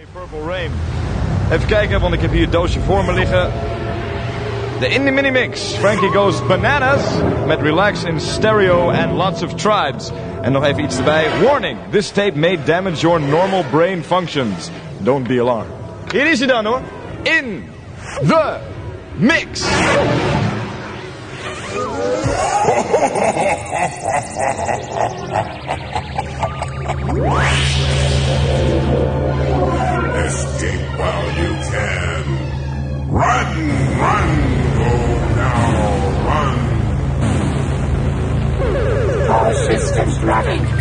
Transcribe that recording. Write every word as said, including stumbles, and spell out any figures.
Purple Rain. Even kijken, want ik heb hier een doosje voor me liggen. De Indie Mini Mix. Frankie Goes Bananas. Met Relax in Stereo and Lots of Tribes. En nog even iets erbij. Warning, this tape may damage your normal brain functions. Don't be alarmed. Hier is hij dan hoor. In the Mix. Escape while you can. Run, run, go now, run. All systems running.